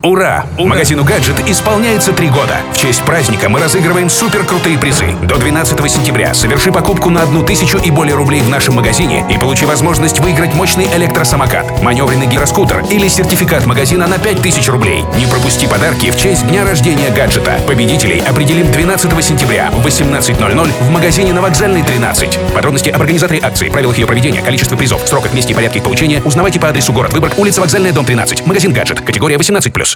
Ура! Магазину «Гаджет» исполняется 3 года. В честь праздника мы разыгрываем суперкрутые призы. До 12 сентября соверши покупку на 1000 и более рублей в нашем магазине и получи возможность выиграть мощный электросамокат, маневренный гироскутер или сертификат магазина на 5000 рублей. Не пропусти подарки в честь дня рождения «Гаджета». Победителей определим 12 сентября в 18:00 в магазине на Вокзальной, 13. Подробности об организаторе акции, правилах ее проведения, количестве призов, сроках, месте и порядке их получения узнавайте по адресу город Выборг, улица Вокзальная, дом 13. Магазин «Гаджет». Категория 18+.